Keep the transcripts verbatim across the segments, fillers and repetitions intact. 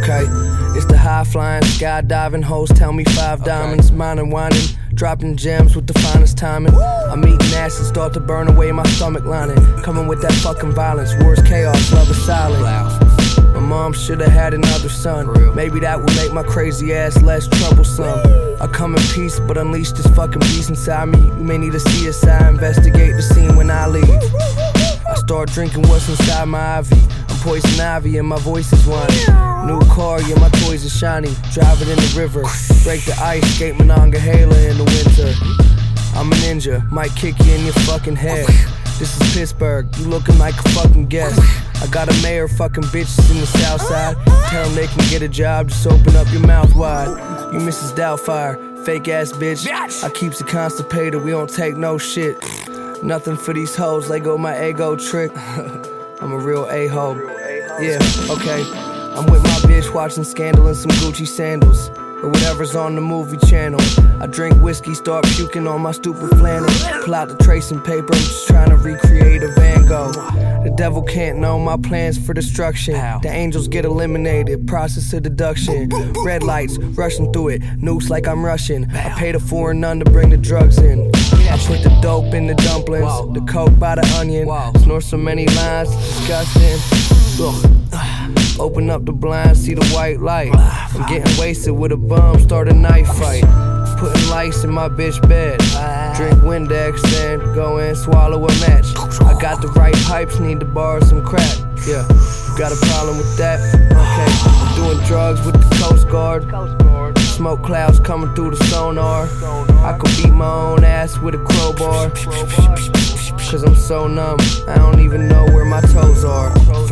Okay, it's the high flying, skydiving hoes tell me five okay. diamonds, mine and whining, dropping gems with the finest timing. I'm eating ass and start to burn away my stomach lining. Coming with that fucking violence, war's chaos, love is silent. My mom should've had another son. Maybe that would make my crazy ass less troublesome. I come in peace, but unleash this fucking beast inside me. You may need to C S I, investigate the scene when I leave. I start drinking what's inside my ivy. I'm poison ivy and my voice is whiny. New car, yeah, my toys are shiny. Drive it in the river, break the ice, skate Monongahela in the winter. I'm a ninja, might kick you in your fucking head. This is Pittsburgh, you looking like a fucking guest. I got a mayor fucking bitches in the south side. Tell them they can get a job, just open up your mouth wide. You Missus Doubtfire, fake ass bitch. I keeps it constipated, we don't take no shit. Nothing for these hoes, they go my ego trick. I'm a real a-hole. Yeah, okay. I'm with my bitch watching Scandal in some Gucci sandals, or whatever's on the movie channel. I drink whiskey, start puking on my stupid flannel. Pull out the tracing paper, I'm just trying to recreate a Van Gogh. The devil can't know my plans for destruction. The angels get eliminated, process of deduction. Red lights, rushing through it, nukes like I'm Russian. I paid a foreign nun to bring the drugs in. I put the dope in the dumplings, the coke by the onion. Snort so many lines, disgusting. Ugh. Open up the blinds, see the white light. I'm getting wasted with a bum, start a knife fight. Putting lice in my bitch bed. Drink Windex, then go in, swallow a match. I got the right pipes, need to borrow some crack. Yeah, you got a problem with that? Okay, I'm doing drugs with the Coast Guard. Smoke clouds coming through the sonar. I could beat my own ass with a crowbar. Cause I'm so numb, I don't even know where my toes are.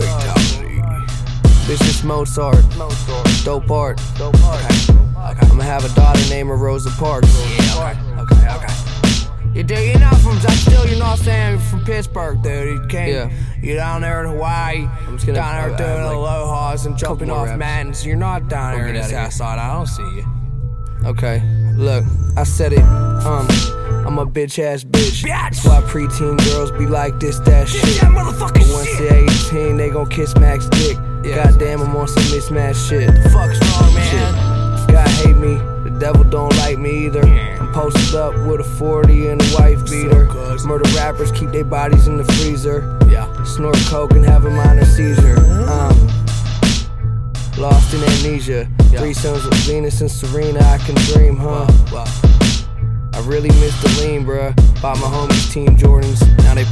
Bitch, it's Mozart. Dope art. Okay. I'ma have a daughter named her Rosa Parks. Yeah, okay, okay, okay. You dig? You're not from, still, you're not saying you're from Pittsburgh, dude. You can't, yeah. You're down there in Hawaii. I'm just gonna down there doing like aloha's and jumping off raps. mountains. You're not down there in the south side. I don't see you. Okay, look, I said it. Um, I'm a bitch ass bitch. That's why preteen girls be like this, that shit. That motherfucking but once shit. They're eighteen, they gon' kiss Max dick. Yeah. Goddamn, I'm on some mismatched shit. The fuck's wrong, man? Shit. God hate me, the devil don't like me either. I'm posted up with a forty and a wife beater. So murder rappers keep their bodies in the freezer. Yeah. Snort coke and have a minor seizure. Um, lost in amnesia. Yeah. Three sons with Venus and Serena, I can dream, huh? Wow. Wow. I really miss the lean, bruh. Bought my homies Team Jordans, now they